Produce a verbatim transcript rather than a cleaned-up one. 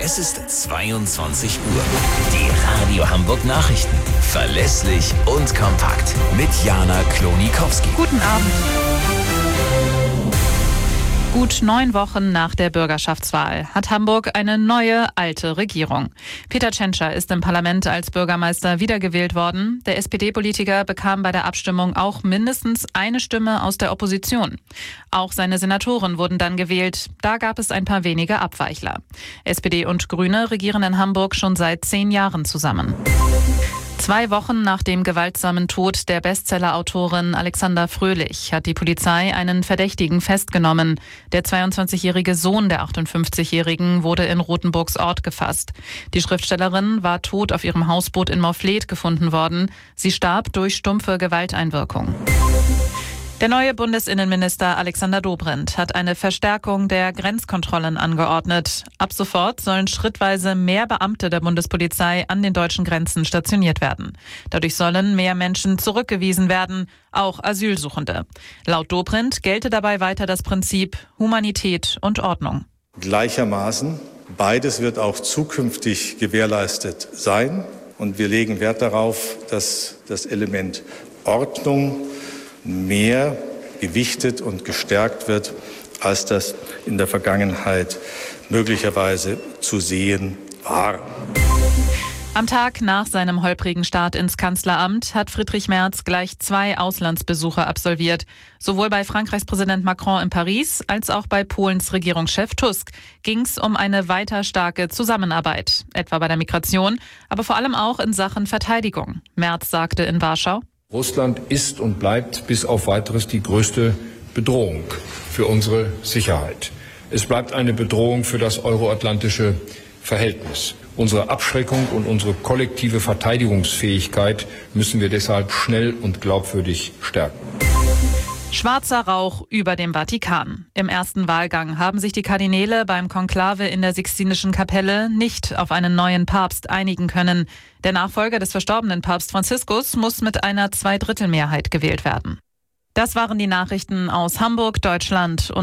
Es ist zweiundzwanzig Uhr. Die Radio Hamburg Nachrichten. Verlässlich und kompakt. Mit Jana Klonikowski. Guten Abend. Gut neun Wochen nach der Bürgerschaftswahl hat Hamburg eine neue, alte Regierung. Peter Tschentscher ist im Parlament als Bürgermeister wiedergewählt worden. Der S P D-Politiker bekam bei der Abstimmung auch mindestens eine Stimme aus der Opposition. Auch seine Senatoren wurden dann gewählt. Da gab es ein paar wenige Abweichler. S P D und Grüne regieren in Hamburg schon seit zehn Jahren zusammen. Zwei Wochen nach dem gewaltsamen Tod der Bestsellerautorin Alexander Fröhlich hat die Polizei einen Verdächtigen festgenommen. Der zweiundzwanzigjährige Sohn der achtundfünfzigjährigen wurde in Rothenburgs Ort gefasst. Die Schriftstellerin war tot auf ihrem Hausboot in Morfleet gefunden worden. Sie starb durch stumpfe Gewalteinwirkung. Der neue Bundesinnenminister Alexander Dobrindt hat eine Verstärkung der Grenzkontrollen angeordnet. Ab sofort sollen schrittweise mehr Beamte der Bundespolizei an den deutschen Grenzen stationiert werden. Dadurch sollen mehr Menschen zurückgewiesen werden, auch Asylsuchende. Laut Dobrindt gelte dabei weiter das Prinzip Humanität und Ordnung. Gleichermaßen, beides wird auch zukünftig gewährleistet sein. Und wir legen Wert darauf, dass das Element Ordnung mehr gewichtet und gestärkt wird, als das in der Vergangenheit möglicherweise zu sehen war. Am Tag nach seinem holprigen Start ins Kanzleramt hat Friedrich Merz gleich zwei Auslandsbesuche absolviert. Sowohl bei Frankreichs Präsident Macron in Paris als auch bei Polens Regierungschef Tusk ging es um eine weiter starke Zusammenarbeit, etwa bei der Migration, aber vor allem auch in Sachen Verteidigung. Merz sagte in Warschau: Russland ist und bleibt bis auf Weiteres die größte Bedrohung für unsere Sicherheit. Es bleibt eine Bedrohung für das euroatlantische Verhältnis. Unsere Abschreckung und unsere kollektive Verteidigungsfähigkeit müssen wir deshalb schnell und glaubwürdig stärken. Schwarzer Rauch über dem Vatikan. Im ersten Wahlgang haben sich die Kardinäle beim Konklave in der Sixtinischen Kapelle nicht auf einen neuen Papst einigen können. Der Nachfolger des verstorbenen Papst Franziskus muss mit einer Zweidrittelmehrheit gewählt werden. Das waren die Nachrichten aus Hamburg, Deutschland und